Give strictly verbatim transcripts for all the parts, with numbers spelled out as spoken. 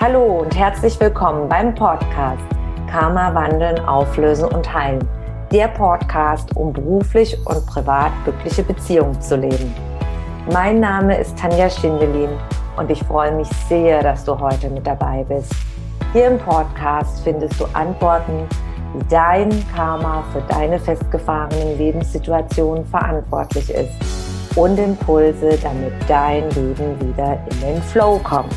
Hallo und herzlich willkommen beim Podcast Karma wandeln, auflösen und heilen. Der Podcast, um beruflich und privat glückliche Beziehungen zu leben. Mein Name ist Tanja Schindelin und ich freue mich sehr, dass du heute mit dabei bist. Hier im Podcast findest du Antworten, wie dein Karma für deine festgefahrenen Lebenssituationen verantwortlich ist und Impulse, damit dein Leben wieder in den Flow kommt.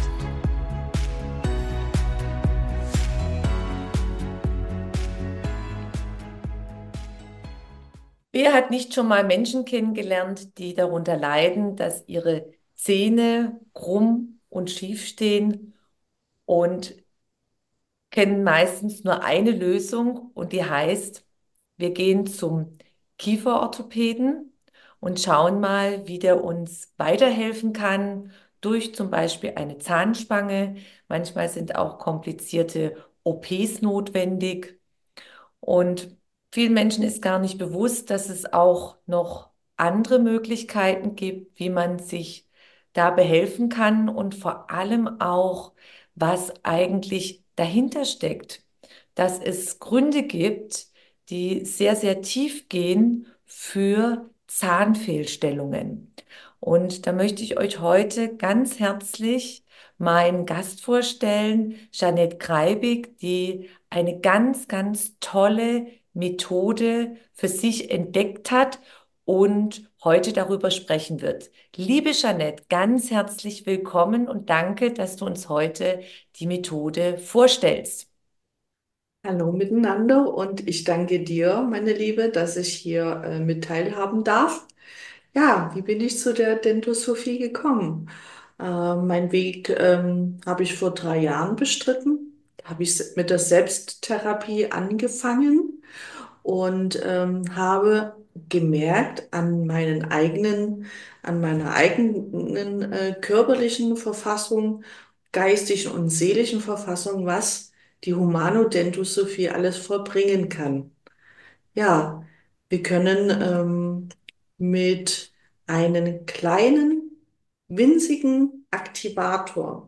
Wer hat nicht schon mal Menschen kennengelernt, die darunter leiden, dass ihre Zähne krumm und schief stehen und kennen meistens nur eine Lösung und die heißt, wir gehen zum Kieferorthopäden und schauen mal, wie der uns weiterhelfen kann durch zum Beispiel eine Zahnspange. Manchmal sind auch komplizierte O Ps notwendig. Und vielen Menschen ist gar nicht bewusst, dass es auch noch andere Möglichkeiten gibt, wie man sich da behelfen kann und vor allem auch, was eigentlich dahinter steckt. Dass es Gründe gibt, die sehr, sehr tief gehen für Zahnfehlstellungen. Und da möchte ich euch heute ganz herzlich meinen Gast vorstellen, Jeanette Greibig, die eine ganz, ganz tolle Methode für sich entdeckt hat und heute darüber sprechen wird. Liebe Jeanette, ganz herzlich willkommen und danke, dass du uns heute die Methode vorstellst. Hallo miteinander und ich danke dir, meine Liebe, dass ich hier äh, mit teilhaben darf. Ja, wie bin ich zu der Dentosophie gekommen? Äh, mein Weg ähm, habe ich vor drei Jahren bestritten. Da habe ich mit der Selbsttherapie angefangen und ähm, habe gemerkt an meinen eigenen, an meiner eigenen äh, körperlichen Verfassung, geistigen und seelischen Verfassung, was die Humanodentosophie alles vollbringen kann. Ja, wir können ähm, mit einem kleinen, winzigen Aktivator,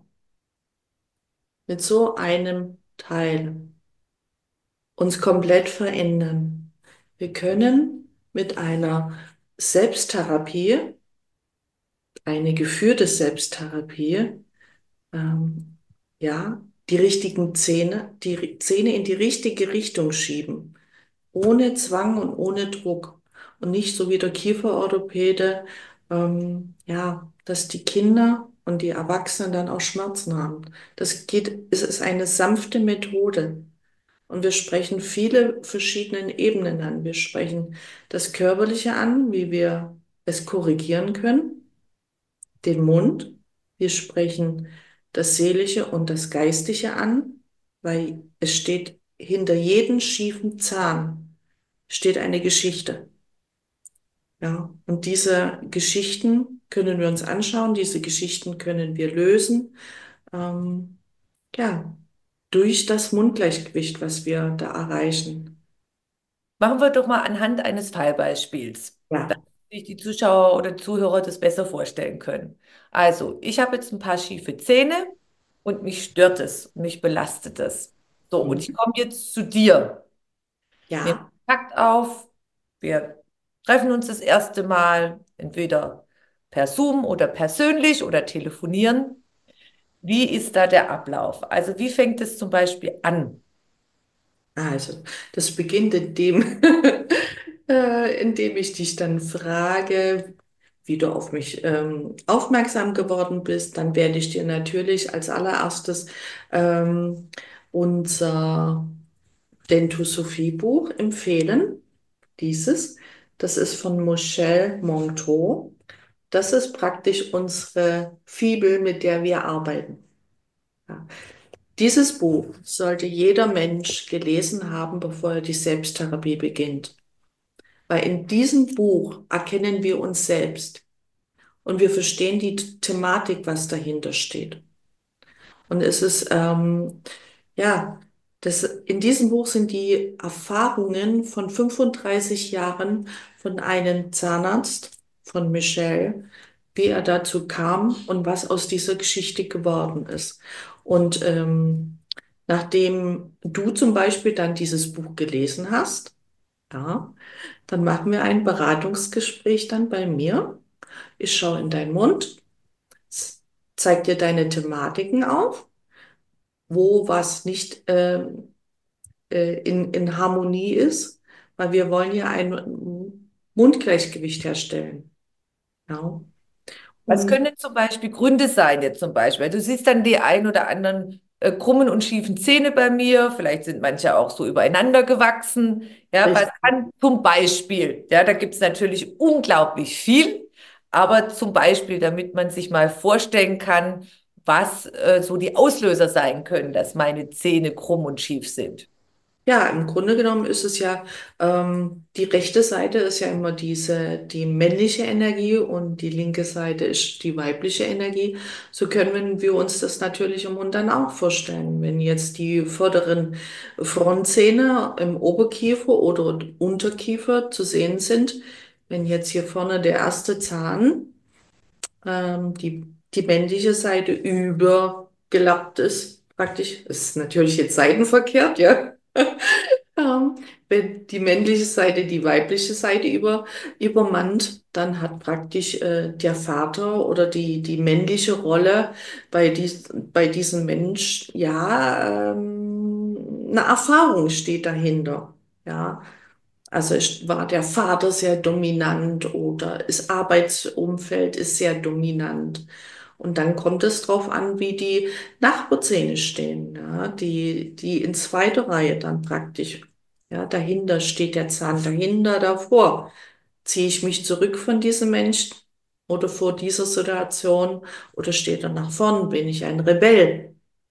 mit so einem Teil, uns komplett verändern. Wir können mit einer Selbsttherapie, eine geführte Selbsttherapie, ähm, ja, die richtigen Zähne, die Ri- Zähne in die richtige Richtung schieben, ohne Zwang und ohne Druck. Und nicht so wie der Kieferorthopäde, ähm, ja, dass die Kinder und die Erwachsenen dann auch Schmerzen haben. Das geht, es ist eine sanfte Methode. Und wir sprechen viele verschiedene Ebenen an. Wir sprechen das Körperliche an, wie wir es korrigieren können, den Mund. Wir sprechen das Seelische und das Geistige an, weil es steht hinter jedem schiefen Zahn steht eine Geschichte. Ja, und diese Geschichten können wir uns anschauen, diese Geschichten können wir lösen, ähm, ja, durch das Mundgleichgewicht, was wir da erreichen. Machen wir doch mal anhand eines Fallbeispiels, Ja, damit sich die Zuschauer oder Zuhörer das besser vorstellen können. Also, ich habe jetzt ein paar schiefe Zähne und mich stört es, mich belastet es. So, und ich mhm. komme jetzt zu dir. Nehmen Ja, Kontakt auf. Wir treffen uns das erste Mal, entweder per Zoom oder persönlich oder telefonieren. Wie ist da der Ablauf? Also, wie fängt es zum Beispiel an? also das beginnt in dem, äh, indem ich dich dann frage, wie du auf mich ähm, aufmerksam geworden bist. Dann werde ich dir natürlich als allererstes ähm, unser Dentosophie-Buch empfehlen. Dieses, das ist von Michelle Monteau. Das ist praktisch unsere Fibel, mit der wir arbeiten. Ja. Dieses Buch sollte jeder Mensch gelesen haben, bevor er die Selbsttherapie beginnt. Weil in diesem Buch erkennen wir uns selbst und wir verstehen die Thematik, was dahinter steht. Und es ist, ähm, ja, das, in diesem Buch sind die Erfahrungen von fünfunddreißig Jahren von einem Zahnarzt, von Michelle, wie er dazu kam und was aus dieser Geschichte geworden ist. Und ähm, nachdem du zum Beispiel dann dieses Buch gelesen hast, ja, dann machen wir ein Beratungsgespräch dann bei mir. Ich schaue in deinen Mund, z- zeig dir deine Thematiken auf, wo was nicht ähm, äh, in, in Harmonie ist, weil wir wollen ja ein Mundgleichgewicht herstellen. Ja. Was Und können zum Beispiel Gründe sein, jetzt zum Beispiel? Du siehst dann die ein oder anderen äh, krummen und schiefen Zähne bei mir. Vielleicht sind manche auch so übereinander gewachsen. Ja, was richtig. kann zum Beispiel? Ja, da gibt es natürlich unglaublich viel. Aber zum Beispiel, damit man sich mal vorstellen kann, was äh, so die Auslöser sein können, dass meine Zähne krumm und schief sind. Ja, im Grunde genommen ist es ja, ähm, die rechte Seite ist ja immer diese, die männliche Energie und die linke Seite ist die weibliche Energie. So können wir uns das natürlich im Mund dann auch vorstellen. Wenn jetzt die vorderen Frontzähne im Oberkiefer oder Unterkiefer zu sehen sind, wenn jetzt hier vorne der erste Zahn, ähm, die, die männliche Seite übergelappt ist, praktisch, ist natürlich jetzt seitenverkehrt, ja. Ähm, wenn die männliche Seite die weibliche Seite über, übermannt, dann hat praktisch äh, der Vater oder die, die männliche Rolle bei, dies, bei diesem Mensch, ja, ähm, eine Erfahrung steht dahinter. Ja, also ist, war der Vater sehr dominant oder das Arbeitsumfeld ist sehr dominant. Und dann kommt es drauf an, wie die Nachbarzähne stehen, ja, die, die in zweiter Reihe dann praktisch. Ja, dahinter steht der Zahn, dahinter, davor. Ziehe ich mich zurück von diesem Menschen oder vor dieser Situation oder steht er nach vorn? Bin ich ein Rebell?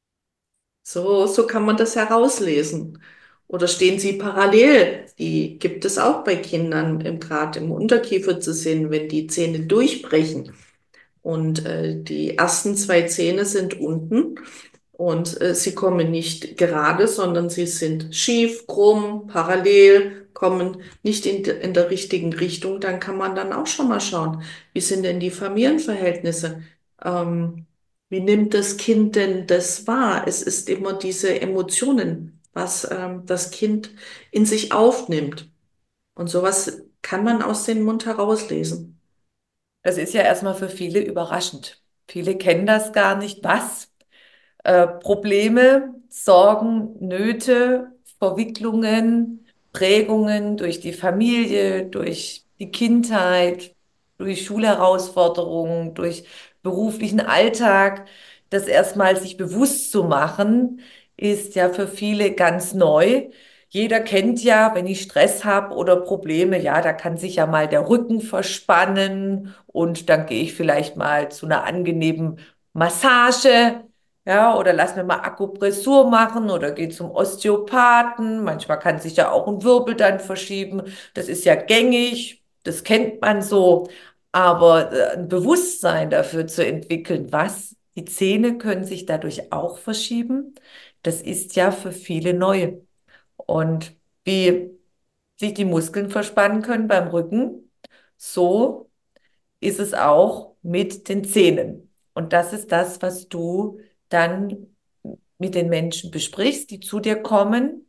So, so kann man das herauslesen. Oder stehen sie parallel? Die gibt es auch bei Kindern, im, gerade im Unterkiefer zu sehen, wenn die Zähne durchbrechen. Und äh, die ersten zwei Zähne sind unten und äh, sie kommen nicht gerade, sondern sie sind schief, krumm, parallel, kommen nicht in, de- in der richtigen Richtung. Dann kann man dann auch schon mal schauen, wie sind denn die Familienverhältnisse? Ähm, Wie nimmt das Kind denn das wahr? Es ist immer diese Emotionen, was ähm, das Kind in sich aufnimmt. Und sowas kann man aus dem Mund herauslesen. Das ist ja erstmal für viele überraschend. Viele kennen das gar nicht. Was? Äh, Probleme, Sorgen, Nöte, Verwicklungen, Prägungen durch die Familie, durch die Kindheit, durch Schulherausforderungen, durch beruflichen Alltag. Das erstmal sich bewusst zu machen, ist ja für viele ganz neu. Jeder kennt ja, wenn ich Stress habe oder Probleme, ja, da kann sich ja mal der Rücken verspannen und dann gehe ich vielleicht mal zu einer angenehmen Massage. Ja, oder lass mir mal Akupressur machen oder geh zum Osteopathen. Manchmal kann sich ja auch ein Wirbel dann verschieben. Das ist ja gängig, das kennt man so. Aber äh, ein Bewusstsein dafür zu entwickeln, was, die Zähne können sich dadurch auch verschieben, das ist ja für viele neu. Und wie sich die Muskeln verspannen können beim Rücken, so ist es auch mit den Zähnen. Und das ist das, was du dann mit den Menschen besprichst, die zu dir kommen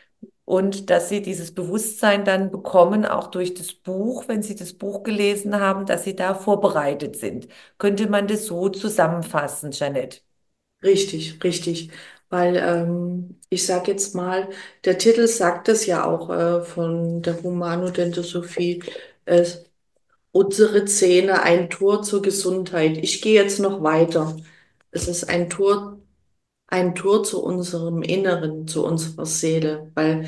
und dass sie dieses Bewusstsein dann bekommen, auch durch das Buch, wenn sie das Buch gelesen haben, dass sie da vorbereitet sind. Könnte man das so zusammenfassen, Jeanette? Richtig, richtig. Weil ähm, ich sage jetzt mal, der Titel sagt es ja auch äh, von der Humanodontosophie, äh, unsere Zähne, ein Tor zur Gesundheit. Ich gehe jetzt noch weiter. Es ist ein Tor, ein Tor zu unserem Inneren, zu unserer Seele, weil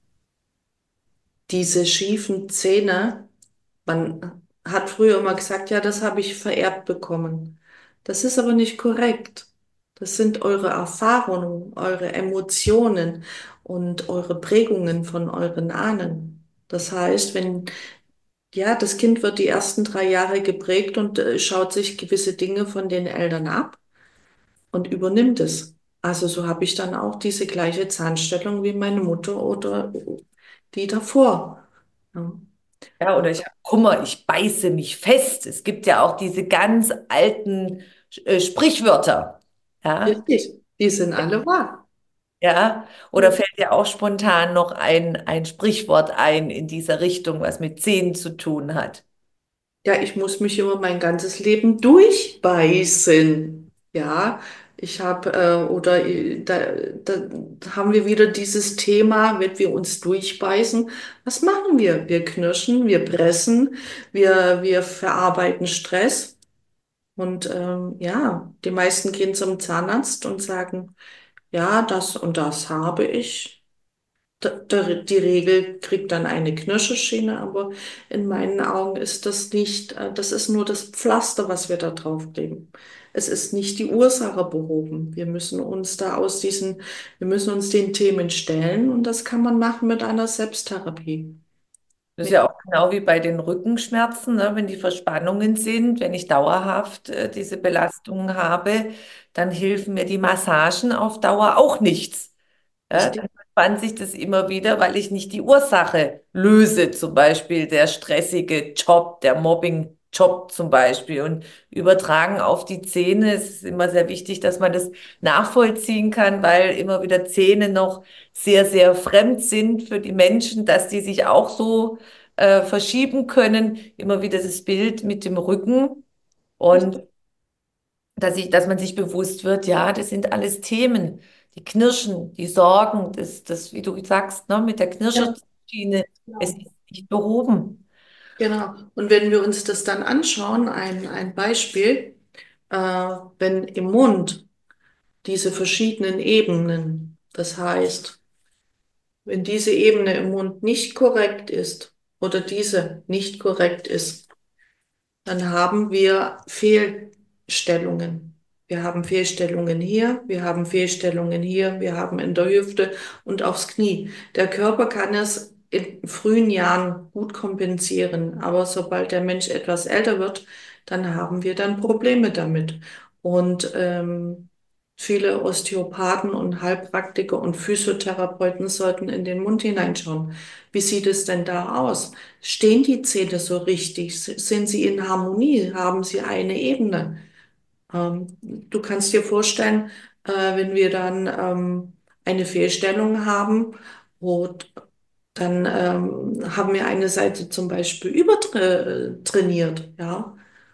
diese schiefen Zähne, man hat früher immer gesagt, ja, das habe ich vererbt bekommen. Das ist aber nicht korrekt. Das sind eure Erfahrungen, eure Emotionen und eure Prägungen von euren Ahnen. Das heißt, wenn, ja, das Kind wird die ersten drei Jahre geprägt und äh, schaut sich gewisse Dinge von den Eltern ab und übernimmt es. Also so habe ich dann auch diese gleiche Zahnstellung wie meine Mutter oder die davor. Ja. Ja, oder ich habe Kummer, ich beiße mich fest. Es gibt ja auch diese ganz alten äh, Sprichwörter. Ja, Richtig, die sind alle wahr. ja. Oder fällt dir auch spontan noch ein, ein Sprichwort ein in dieser Richtung, was mit Zähnen zu tun hat? Ja, ich muss mich immer mein ganzes Leben durchbeißen. Ja, ich habe, äh, oder äh, da, da haben wir wieder dieses Thema, wenn wir uns durchbeißen, was machen wir? Wir knirschen, wir pressen, wir, wir verarbeiten Stress. Und ähm, ja, die meisten gehen zum Zahnarzt und sagen, ja, das und das habe ich. Da- da- Die Regel kriegt dann eine Knirscherschiene, aber in meinen Augen ist das nicht, äh, das ist nur das Pflaster, was wir da draufkleben. Es ist nicht die Ursache behoben. Wir müssen uns da aus diesen, wir müssen uns den Themen stellen und das kann man machen mit einer Selbsttherapie. Das ist Mit, ja auch genau wie bei den Rückenschmerzen, ne? Wenn die Verspannungen sind, wenn ich dauerhaft äh, diese Belastungen habe, dann helfen mir die Massagen auf Dauer auch nichts. Ja, richtig, dann verspannt sich das immer wieder, weil ich nicht die Ursache löse, zum Beispiel der stressige Job, der Mobbing-Job zum Beispiel. Und übertragen auf die Zähne, es ist immer sehr wichtig, dass man das nachvollziehen kann, weil immer wieder Zähne noch sehr, sehr fremd sind für die Menschen, dass die sich auch so äh, verschieben können. Immer wieder das Bild mit dem Rücken. Und richtig. dass ich, dass man sich bewusst wird, ja, das sind alles Themen, die knirschen, die Sorgen, das, das, wie du sagst, ne, mit der Ja, Knirscherschiene, es genau. ist nicht behoben. Genau. Und wenn wir uns das dann anschauen, ein, ein Beispiel, äh, wenn im Mund diese verschiedenen Ebenen, das heißt, wenn diese Ebene im Mund nicht korrekt ist oder diese nicht korrekt ist, dann haben wir Fehlstellungen. Wir haben Fehlstellungen hier, wir haben Fehlstellungen hier, wir haben in der Hüfte und aufs Knie. Der Körper kann es in frühen Jahren gut kompensieren, aber sobald der Mensch etwas älter wird, dann haben wir dann Probleme damit. Und ähm, viele Osteopathen und Heilpraktiker und Physiotherapeuten sollten in den Mund hineinschauen. Wie sieht es denn da aus? Stehen die Zähne so richtig? S- Sind sie in Harmonie? Haben sie eine Ebene? Ähm, du kannst dir vorstellen, äh, wenn wir dann ähm, eine Fehlstellung haben, wo dann ähm, haben wir eine Seite zum Beispiel übertrainiert, ja.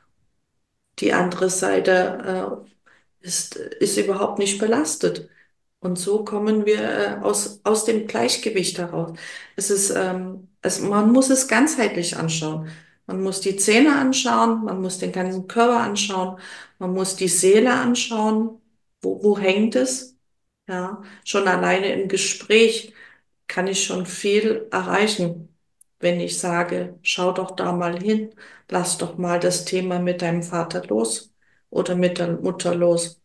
Die andere Seite äh, ist, ist überhaupt nicht belastet. Und so kommen wir äh, aus, aus dem Gleichgewicht heraus. Es ist, ähm, es, man muss es ganzheitlich anschauen. Man muss die Zähne anschauen, man muss den ganzen Körper anschauen, man muss die Seele anschauen. Wo, wo hängt es? Ja, schon alleine im Gespräch kann ich schon viel erreichen, wenn ich sage, schau doch da mal hin, lass doch mal das Thema mit deinem Vater los oder mit der Mutter los.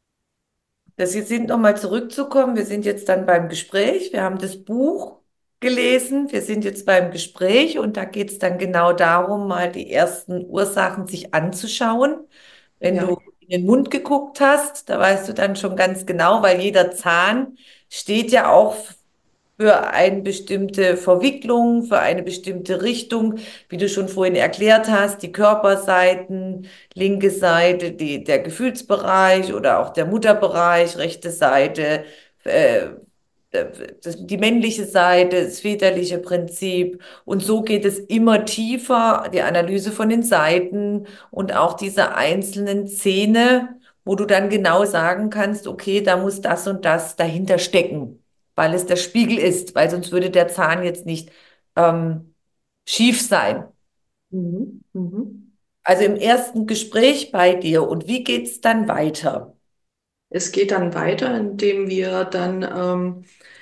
Das jetzt sind nochmal zurückzukommen. Wir sind jetzt dann beim Gespräch. Wir haben das Buch gelesen. Wir sind jetzt beim Gespräch und da geht es dann genau darum, mal die ersten Ursachen sich anzuschauen. Wenn Ja. du in den Mund geguckt hast, da weißt du dann schon ganz genau, weil jeder Zahn steht ja auch für eine bestimmte Verwicklung, für eine bestimmte Richtung, wie du schon vorhin erklärt hast, die Körperseiten, linke Seite, die, der Gefühlsbereich oder auch der Mutterbereich, rechte Seite, äh, das, die männliche Seite, das väterliche Prinzip. Und so geht es immer tiefer, die Analyse von den Seiten und auch diese einzelnen Zähne, wo du dann genau sagen kannst, okay, da muss das und das dahinter stecken, weil es der Spiegel ist, weil sonst würde der Zahn jetzt nicht ähm, schief sein. Mhm. Mhm. Also im ersten Gespräch bei dir und wie geht's dann weiter? Es geht dann weiter, indem wir dann, ähm,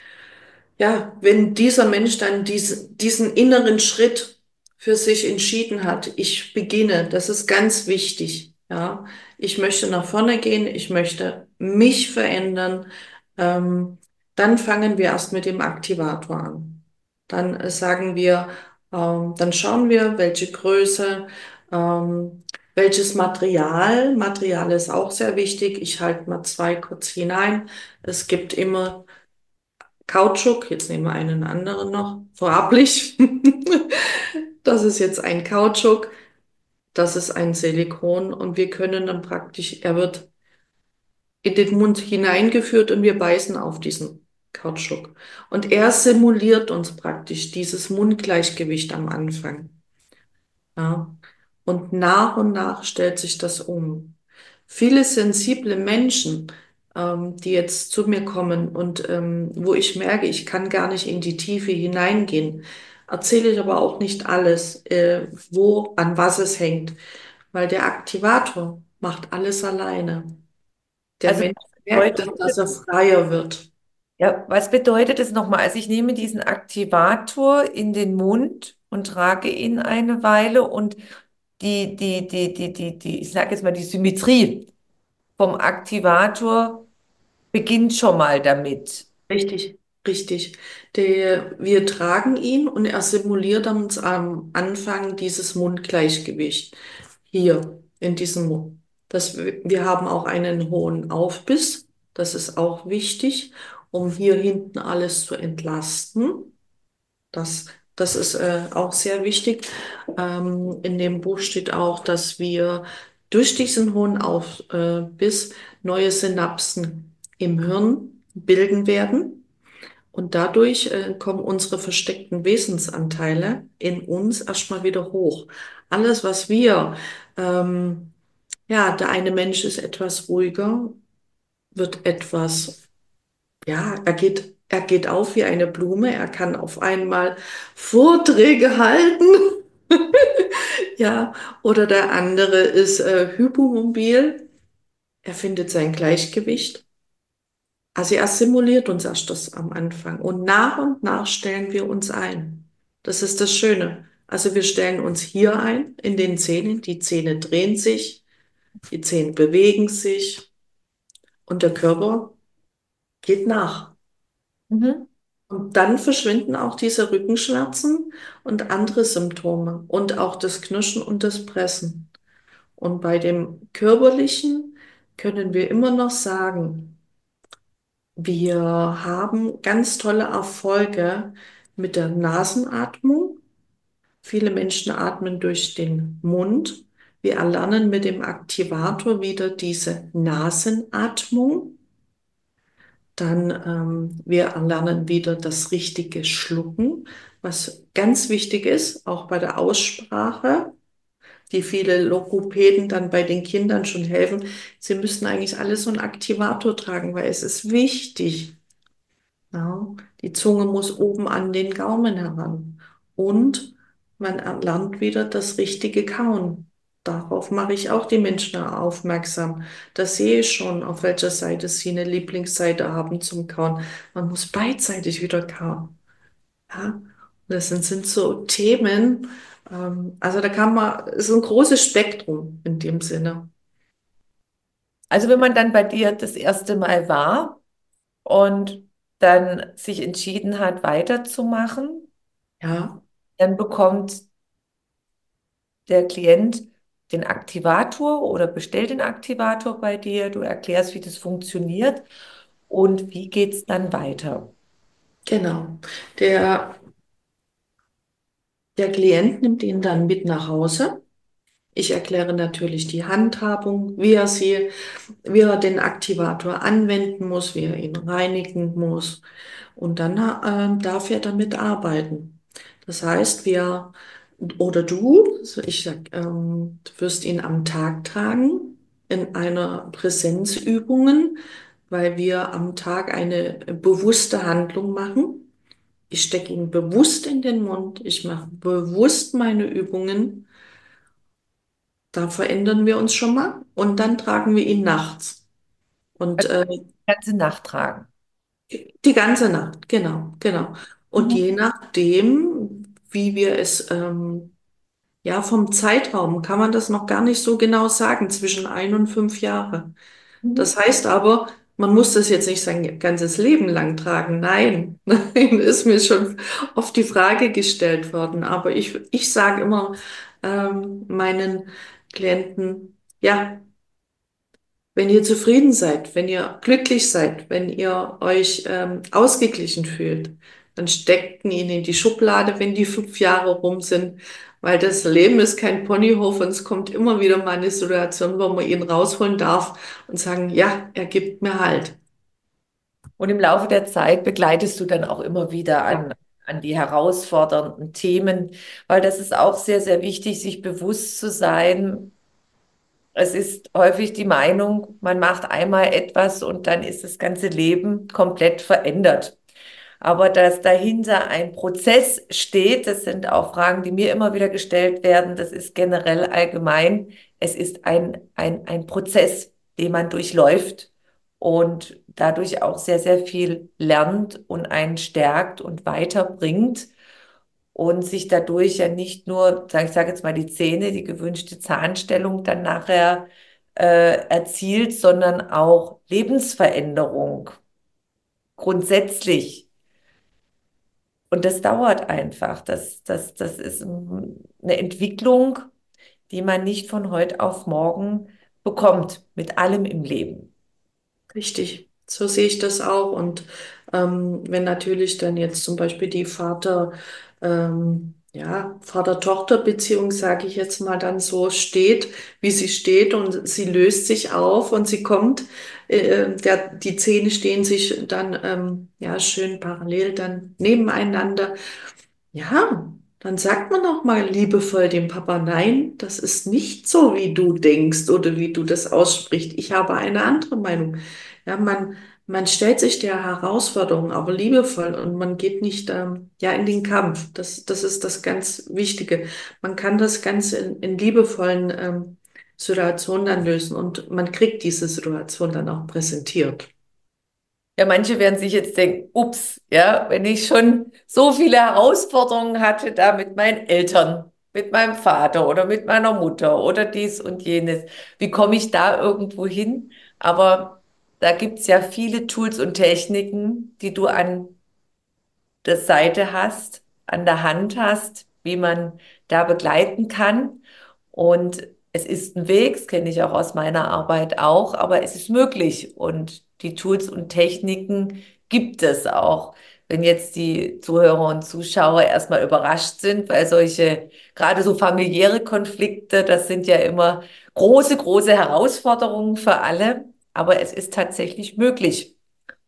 ja, wenn dieser Mensch dann dies, diesen inneren Schritt für sich entschieden hat, ich beginne, das ist ganz wichtig, ja, ich möchte nach vorne gehen, ich möchte mich verändern, ähm, dann fangen wir erst mit dem Aktivator an. Dann äh, sagen wir, ähm, dann schauen wir, welche Größe, ähm, welches Material. Material ist auch sehr wichtig. Ich halte mal zwei kurz hinein. Es gibt immer Kautschuk, jetzt nehmen wir einen anderen noch, farblich. Das ist jetzt ein Kautschuk, das ist ein Silikon und wir können dann praktisch, er wird in den Mund hineingeführt und wir beißen auf diesen Kautschuk. Und er simuliert uns praktisch dieses Mundgleichgewicht am Anfang. Ja. Und nach und nach stellt sich das um. Viele sensible Menschen, ähm, die jetzt zu mir kommen und ähm, wo ich merke, ich kann gar nicht in die Tiefe hineingehen, erzähle ich aber auch nicht alles, äh, wo, an was es hängt, weil der Aktivator macht alles alleine. Der Also Mensch merkt, bedeutet, dass, dass er freier wird. ja, was bedeutet es nochmal? Also ich nehme diesen Aktivator in den Mund und trage ihn eine Weile und die, die, die, die, die, die, ich sage jetzt mal, die Symmetrie vom Aktivator beginnt schon mal damit. Richtig, richtig. Der, wir tragen ihn und er simuliert uns am Anfang dieses Mundgleichgewicht hier in diesem Mund. Das, wir haben auch einen hohen Aufbiss. Das ist auch wichtig, um hier hinten alles zu entlasten. Das, das ist äh, auch sehr wichtig. Ähm, in dem Buch steht auch, dass wir durch diesen hohen Aufbiss neue Synapsen im Hirn bilden werden. Und dadurch äh, kommen unsere versteckten Wesensanteile in uns erstmal wieder hoch. Alles, was wir, ähm, ja, der eine Mensch ist etwas ruhiger, wird etwas, ja, er geht, er geht auf wie eine Blume, er kann auf einmal Vorträge halten, ja, oder der andere ist äh, hypomobil, er findet sein Gleichgewicht. Also er simuliert uns erst das am Anfang und nach und nach stellen wir uns ein. Das ist das Schöne. Also wir stellen uns hier ein, in den Zähnen, die Zähne drehen sich, die Zähne bewegen sich und der Körper geht nach. Mhm. Und dann verschwinden auch diese Rückenschmerzen und andere Symptome und auch das Knirschen und das Pressen. Und bei dem Körperlichen können wir immer noch sagen, wir haben ganz tolle Erfolge mit der Nasenatmung. Viele Menschen atmen durch den Mund. Wir erlernen mit dem Aktivator wieder diese Nasenatmung. Dann ähm, wir erlernen wieder das richtige Schlucken, was ganz wichtig ist, auch bei der Aussprache, die viele Logopäden dann bei den Kindern schon helfen. Sie müssen eigentlich alles so einen Aktivator tragen, weil es ist wichtig. Ja, die Zunge muss oben an den Gaumen heran. Und man erlernt wieder das richtige Kauen. Darauf mache ich auch die Menschen aufmerksam. Da sehe ich schon, auf welcher Seite sie eine Lieblingsseite haben zum Kauen. Man muss beidseitig wieder kauen. Ja? Und das sind, sind so Themen, ähm, also da kann man, es ist ein großes Spektrum in dem Sinne. Also wenn man dann bei dir das erste Mal war und dann sich entschieden hat, weiterzumachen, Ja, dann bekommt der Klient den Aktivator oder bestellt den Aktivator bei dir. Du erklärst, wie das funktioniert und wie geht es dann weiter. genau. Der, der Klient nimmt ihn dann mit nach Hause. Ich erkläre natürlich die Handhabung, wie er sie, wie er den Aktivator anwenden muss, wie er ihn reinigen muss. Und dann äh, darf er damit arbeiten. Das heißt, wir oder du, also ich sag, ähm, du wirst ihn am Tag tragen in einer Präsenzübungen, weil wir am Tag eine bewusste Handlung machen. Ich stecke ihn bewusst in den Mund, ich mache bewusst meine Übungen. Da verändern wir uns schon mal und dann tragen wir ihn nachts. Und Also äh, die ganze Nacht tragen. die ganze Nacht, genau, genau. Und Mhm. je nachdem, wie wir es, ähm, ja, vom Zeitraum kann man das noch gar nicht so genau sagen, zwischen ein und fünf Jahre. Mhm. Das heißt aber, man muss das jetzt nicht sein ganzes Leben lang tragen. Nein, nein, ist mir schon oft die Frage gestellt worden. Aber ich, ich sage immer ähm, meinen Klienten, ja, wenn ihr zufrieden seid, wenn ihr glücklich seid, wenn ihr euch ähm, ausgeglichen fühlt, dann steckt ihn in die Schublade, wenn die fünf Jahre rum sind, weil das Leben ist kein Ponyhof und es kommt immer wieder mal eine Situation, wo man ihn rausholen darf und sagen, ja, er gibt mir Halt. Und im Laufe der Zeit begleitest du dann auch immer wieder Ja. an, an die herausfordernden Themen, weil das ist auch sehr, sehr wichtig, sich bewusst zu sein. Es ist häufig die Meinung, man macht einmal etwas und dann ist das ganze Leben komplett verändert. Aber dass dahinter ein Prozess steht, das sind auch Fragen, die mir immer wieder gestellt werden. Das ist generell allgemein. Es ist ein, ein, ein Prozess, den man durchläuft und dadurch auch sehr, sehr viel lernt und einen stärkt und weiterbringt und sich dadurch ja nicht nur, sag ich sage jetzt mal, die Zähne, die gewünschte Zahnstellung dann nachher äh, erzielt, sondern auch Lebensveränderung grundsätzlich. Und das dauert einfach. Das, das, das ist eine Entwicklung, die man nicht von heute auf morgen bekommt, mit allem im Leben. Richtig, so sehe ich das auch. Und ähm, wenn natürlich dann jetzt zum Beispiel die Vater, ähm, ja, Vater-Tochter-Beziehung, sage ich jetzt mal, dann so steht, wie sie steht und sie löst sich auf und sie kommt, äh, der, die Zähne stehen sich dann ähm, ja schön parallel dann nebeneinander. Ja, dann sagt man auch mal liebevoll dem Papa, nein, das ist nicht so, wie du denkst oder wie du das aussprichst. Ich habe eine andere Meinung. Ja, man, man stellt sich der Herausforderung, aber liebevoll und man geht nicht ähm, ja in den Kampf. Das, das ist das ganz Wichtige. Man kann das Ganze in, in liebevollen ähm, Situationen dann lösen und man kriegt diese Situation dann auch präsentiert. Ja, manche werden sich jetzt denken, ups, ja, wenn ich schon so viele Herausforderungen hatte, da mit meinen Eltern, mit meinem Vater oder mit meiner Mutter oder dies und jenes, wie komme ich da irgendwo hin? Aber da gibt's ja viele Tools und Techniken, die du an der Seite hast, an der Hand hast, wie man da begleiten kann. Und es ist ein Weg, das kenne ich auch aus meiner Arbeit auch, aber es ist möglich. Und die Tools und Techniken gibt es auch. Wenn jetzt die Zuhörer und Zuschauer erstmal überrascht sind, weil solche, gerade so familiäre Konflikte, das sind ja immer große, große Herausforderungen für alle, aber es ist tatsächlich möglich.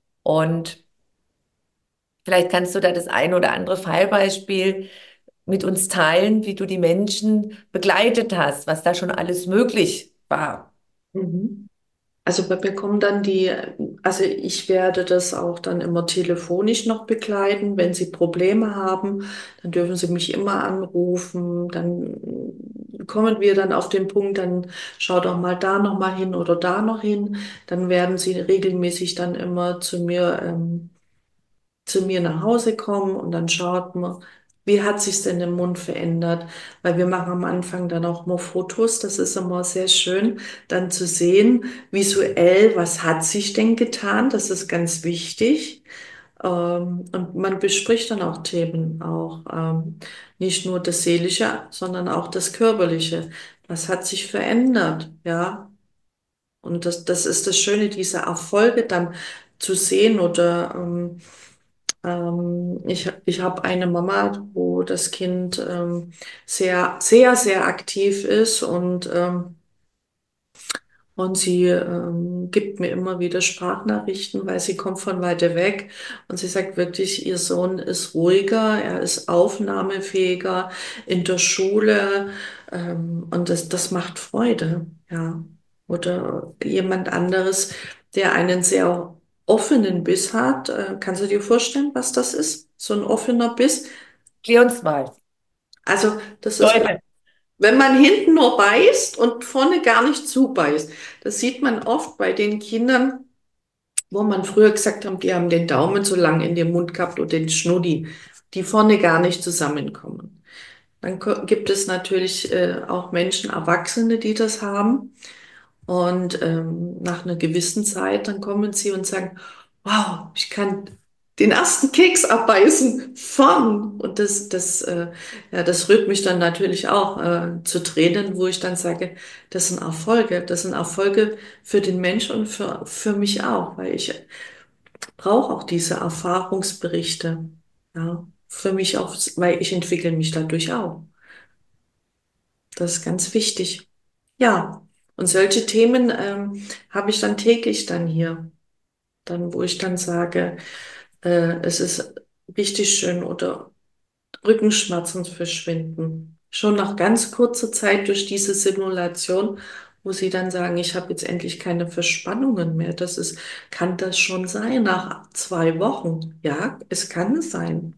Und vielleicht kannst du da das ein oder andere Fallbeispiel mit uns teilen, wie du die Menschen begleitet hast, was da schon alles möglich war. Mhm. Also bei mir kommen dann die, also ich werde das auch dann immer telefonisch noch begleiten. Wenn Sie Probleme haben, dann dürfen Sie mich immer anrufen. Dann kommen wir dann auf den Punkt, dann schau doch mal da noch mal hin oder da noch hin. Dann werden Sie regelmäßig dann immer zu mir ähm, zu mir nach Hause kommen und dann schaut man, wie hat sich denn im Mund verändert? Weil wir machen am Anfang dann auch mal Fotos. Das ist immer sehr schön, dann zu sehen, visuell, was hat sich denn getan? Das ist ganz wichtig. Ähm, und man bespricht dann auch Themen, auch ähm, nicht nur das Seelische, sondern auch das Körperliche. Was hat sich verändert? Ja. Und das, das ist das Schöne, diese Erfolge dann zu sehen oder ähm, ähm, ich, ich habe eine Mama, wo das Kind ähm, sehr, sehr, sehr aktiv ist und, ähm, und sie ähm, gibt mir immer wieder Sprachnachrichten, weil sie kommt von weiter weg und sie sagt wirklich, ihr Sohn ist ruhiger, er ist aufnahmefähiger in der Schule ähm, und das, das macht Freude, ja. Oder jemand anderes, der einen sehr offenen Biss hat. Äh, kannst du dir vorstellen, was das ist? So ein offener Biss? Klär uns mal. Also, das ist, Leute, wenn man hinten nur beißt und vorne gar nicht zubeißt. Das sieht man oft bei den Kindern, wo man früher gesagt hat, die haben den Daumen so lang in den Mund gehabt und den Schnuddi, die vorne gar nicht zusammenkommen. Dann ko- gibt es natürlich äh, auch Menschen, Erwachsene, die das haben. Und ähm, nach einer gewissen Zeit, dann kommen sie und sagen, wow, ich kann den ersten Keks abbeißen von. Und das, das, äh, ja, das rührt mich dann natürlich auch äh, zu Tränen, wo ich dann sage, das sind Erfolge. Das sind Erfolge für den Mensch und für, für mich auch, weil ich brauche auch diese Erfahrungsberichte. Ja, für mich auch, weil ich entwickle mich dadurch auch. Das ist ganz wichtig. Ja, und solche Themen ähm, habe ich dann täglich dann hier. Dann, wo ich dann sage, äh, es ist richtig schön oder Rückenschmerzen verschwinden. Schon nach ganz kurzer Zeit durch diese Simulation, wo sie dann sagen, ich habe jetzt endlich keine Verspannungen mehr. Das ist, kann das schon sein nach zwei Wochen? Ja, es kann sein.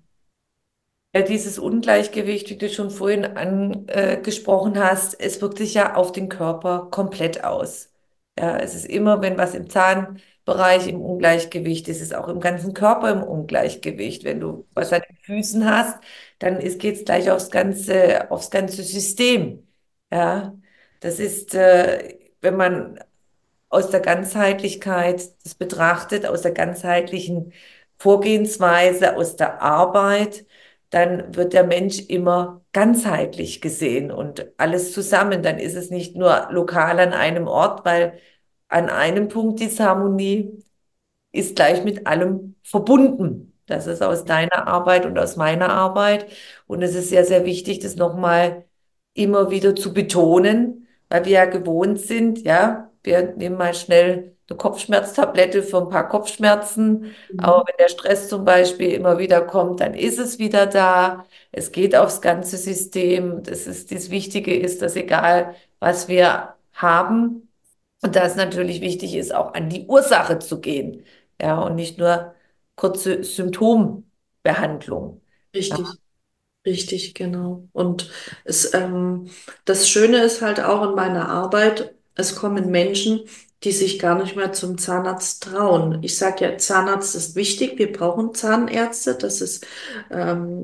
Ja, dieses Ungleichgewicht, wie du schon vorhin angesprochen hast, es wirkt sich ja auf den Körper komplett aus. Ja, es ist immer, wenn was im Zahnbereich im Ungleichgewicht ist, ist es auch im ganzen Körper im Ungleichgewicht. Wenn du was an den Füßen hast, dann geht es gleich aufs ganze, aufs ganze System. Ja, das ist, äh, wenn man aus der Ganzheitlichkeit das betrachtet, aus der ganzheitlichen Vorgehensweise, aus der Arbeit, dann wird der Mensch immer ganzheitlich gesehen und alles zusammen. Dann ist es nicht nur lokal an einem Ort, weil an einem Punkt Disharmonie ist gleich mit allem verbunden. Das ist aus deiner Arbeit und aus meiner Arbeit. Und es ist sehr, sehr wichtig, das nochmal immer wieder zu betonen, weil wir ja gewohnt sind, ja, wir nehmen mal schnell eine Kopfschmerztablette für ein paar Kopfschmerzen. Aber Mhm. wenn der Stress zum Beispiel immer wieder kommt, dann ist es wieder da. Es geht aufs ganze System. Das ist, das Wichtige ist, dass egal, was wir haben, und da es natürlich wichtig ist, auch an die Ursache zu gehen. Ja, und nicht nur kurze Symptombehandlung. Ja, Richtig. Richtig, genau. Und es, ähm, das Schöne ist halt auch in meiner Arbeit, es kommen Menschen, die sich gar nicht mehr zum Zahnarzt trauen. Ich sage ja, Zahnarzt ist wichtig, wir brauchen Zahnärzte, das ist ähm,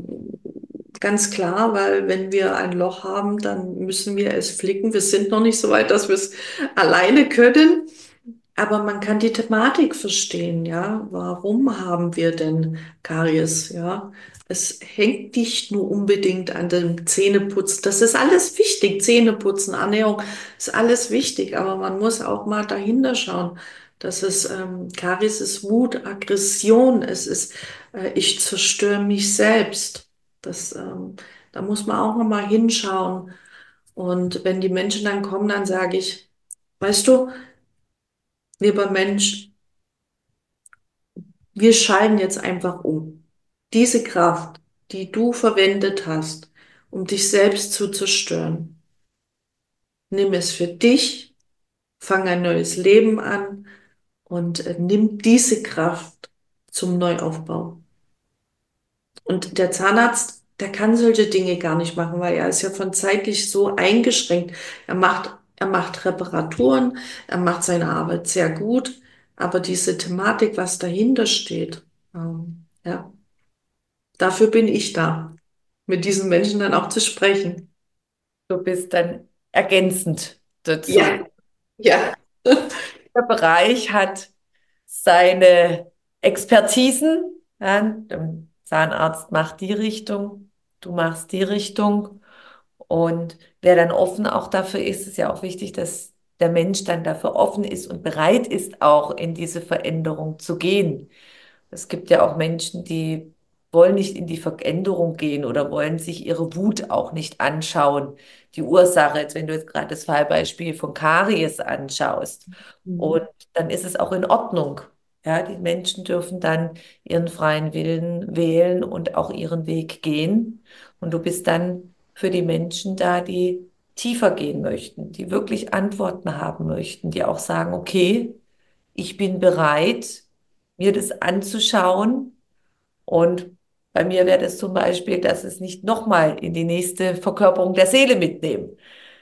ganz klar, weil wenn wir ein Loch haben, dann müssen wir es flicken. Wir sind noch nicht so weit, dass wir es alleine können. Aber man kann die Thematik verstehen, ja. Warum haben wir denn Karies, ja? Es hängt nicht nur unbedingt an dem Zähneputzen. Das ist alles wichtig. Zähneputzen, Ernährung ist alles wichtig. Aber man muss auch mal dahinter schauen. Das ist, ähm, Karies ist Wut, Aggression. Es ist, äh, ich zerstöre mich selbst. Das, ähm, da muss man auch noch mal hinschauen. Und wenn die Menschen dann kommen, dann sage ich, weißt du, lieber Mensch, wir schalten jetzt einfach um. Diese Kraft, die du verwendet hast, um dich selbst zu zerstören, nimm es für dich, fang ein neues Leben an und äh, nimm diese Kraft zum Neuaufbau. Und der Zahnarzt, der kann solche Dinge gar nicht machen, weil er ist ja von zeitlich so eingeschränkt. Er macht, er macht Reparaturen, er macht seine Arbeit sehr gut, aber diese Thematik, was dahinter steht, ähm, ja. Dafür bin ich da, mit diesen Menschen dann auch zu sprechen. du bist dann ergänzend dazu. Ja, ja. Der Bereich hat seine Expertisen. Ja, der Zahnarzt macht die Richtung, du machst die Richtung. Und wer dann offen auch dafür ist, ist ja auch wichtig, dass der Mensch dann dafür offen ist und bereit ist, auch in diese Veränderung zu gehen. Es gibt ja auch Menschen, die wollen nicht in die Veränderung gehen oder wollen sich ihre Wut auch nicht anschauen. Die Ursache, jetzt wenn du jetzt gerade das Fallbeispiel von Karies anschaust. Und Mhm. dann ist es auch in Ordnung. Ja, die Menschen dürfen dann ihren freien Willen wählen und auch ihren Weg gehen. Und du bist dann für die Menschen da, die tiefer gehen möchten, die wirklich Antworten haben möchten, die auch sagen, okay, ich bin bereit, mir das anzuschauen. Und bei mir wäre das zum Beispiel, dass es nicht nochmal in die nächste Verkörperung der Seele mitnehmen.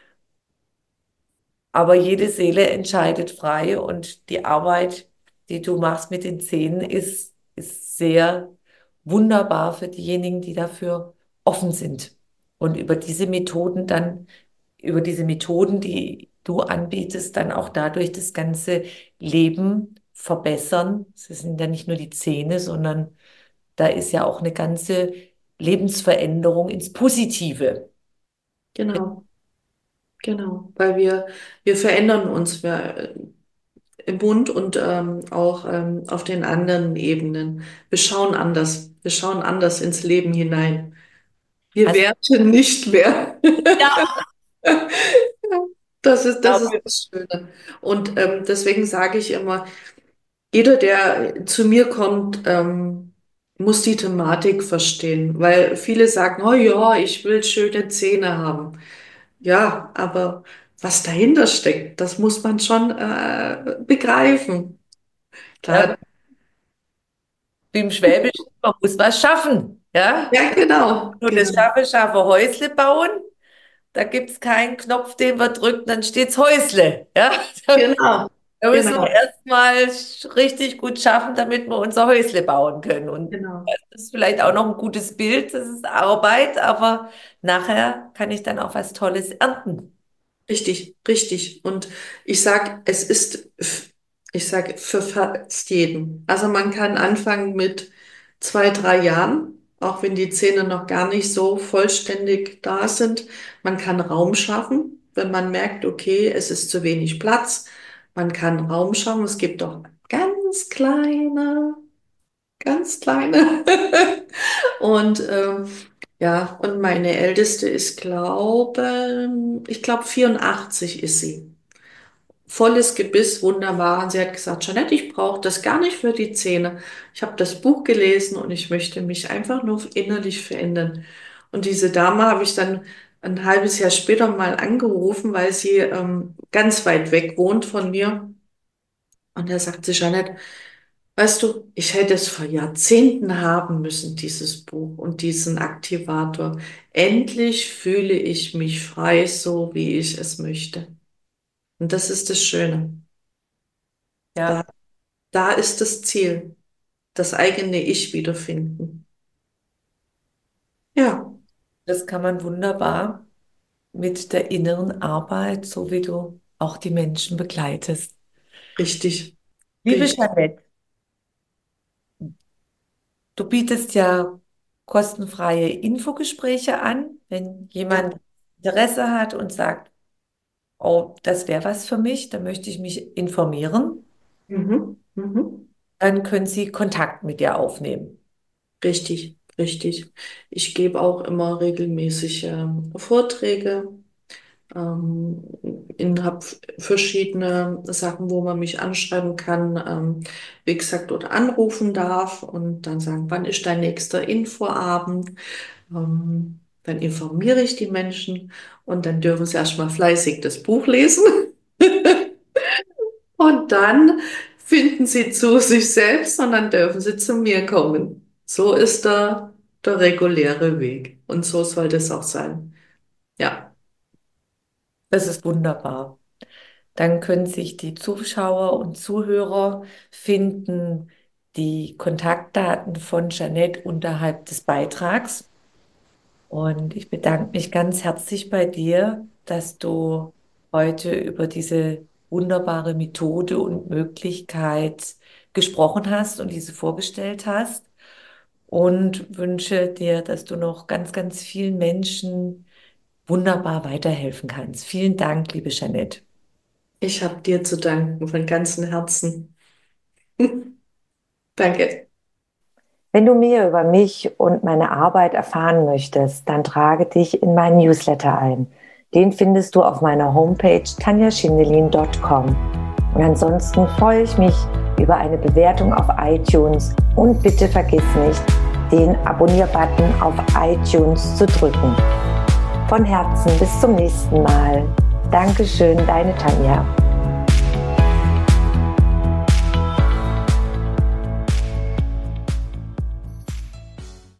Aber jede Seele entscheidet frei und die Arbeit, die du machst mit den Zähnen, ist, ist sehr wunderbar für diejenigen, die dafür offen sind. Und über diese Methoden dann, über diese Methoden, die du anbietest, dann auch dadurch das ganze Leben verbessern. Es sind ja nicht nur die Zähne, sondern da ist ja auch eine ganze Lebensveränderung ins Positive. Genau, genau. Weil wir, wir verändern uns wir, äh, im Bund und ähm, auch ähm, auf den anderen Ebenen. Wir schauen anders. Wir schauen anders ins Leben hinein. Wir Also, werten nicht mehr. ja, Das ist, das ist das Schöne. Und ähm, deswegen sage ich immer, jeder, der zu mir kommt, ähm, muss die Thematik verstehen, weil viele sagen, oh ja, ich will schöne Zähne haben. Ja, aber was dahinter steckt, das muss man schon äh, begreifen. ja, Klar, wie im Schwäbischen, man muss was schaffen. Ja? ja, genau, Nur das genau, Schaffe, Schaffe, Häusle bauen. Da gibt es keinen Knopf, den wir drücken, dann steht's Häusle. Ja? genau, Da müssen wir genau, erstmal richtig gut schaffen, damit wir unser Häusle bauen können. Und genau. das ist vielleicht auch noch ein gutes Bild, das ist Arbeit, aber nachher kann ich dann auch was Tolles ernten. Richtig, richtig. Und ich sag, es ist, f- ich sag, für fast jeden. Also man kann anfangen mit zwei, drei Jahren, auch wenn die Zähne noch gar nicht so vollständig da sind. Man kann Raum schaffen, wenn man merkt, okay, es ist zu wenig Platz. Man kann Raum schaffen. Es gibt auch ganz kleine, ganz kleine. Und ähm, ja, und meine Älteste ist, glaube, ich glaube vierundachtzig ist sie. Volles Gebiss, wunderbar. Und sie hat gesagt, Jeanette, ich brauche das gar nicht für die Zähne. Ich habe das Buch gelesen und ich möchte mich einfach nur innerlich verändern. Und diese Dame habe ich dann ein halbes Jahr später mal angerufen, weil sie ähm, ganz weit weg wohnt von mir. Und da sagt sie, Jeanette, weißt du, ich hätte es vor Jahrzehnten haben müssen, dieses Buch und diesen Aktivator. Endlich fühle ich mich frei, so wie ich es möchte. Und das ist das Schöne. Da, Ja, da ist das Ziel, das eigene Ich wiederfinden. Ja, das kann man wunderbar mit der inneren Arbeit, so wie du auch die Menschen begleitest. richtig, Liebe richtig. Jeanette, du bietest ja kostenfreie Infogespräche an, wenn Ja. jemand Interesse hat und sagt, oh, das wäre was für mich, da möchte ich mich informieren, Mhm. Mhm. dann können Sie Kontakt mit dir aufnehmen. Richtig, richtig. Ich gebe auch immer regelmäßig ähm, Vorträge. Ähm, in habe verschiedene Sachen, wo man mich anschreiben kann, ähm, wie gesagt, oder anrufen darf und dann sagen, wann ist dein nächster Infoabend? Ähm, dann informiere ich die Menschen und dann dürfen sie erstmal fleißig das Buch lesen und dann finden sie zu sich selbst und dann dürfen sie zu mir kommen. So ist der, der reguläre Weg und so soll das auch sein. Ja, Das ist wunderbar. Dann können sich die Zuschauer und Zuhörer finden die Kontaktdaten von Jeanette unterhalb des Beitrags. Und ich bedanke mich ganz herzlich bei dir, dass du heute über diese wunderbare Methode und Möglichkeit gesprochen hast und diese vorgestellt hast. Und wünsche dir, dass du noch ganz, ganz vielen Menschen wunderbar weiterhelfen kannst. Vielen Dank, liebe Jeanette. ich habe dir zu danken von ganzem Herzen. Danke. Wenn du mehr über mich und meine Arbeit erfahren möchtest, dann trage dich in meinen Newsletter ein. Den findest du auf meiner Homepage tanja schindelin punkt com. Und ansonsten freue ich mich über eine Bewertung auf iTunes und bitte vergiss nicht, den Abonnier-Button auf iTunes zu drücken. Von Herzen bis zum nächsten Mal. Dankeschön, deine Tanja.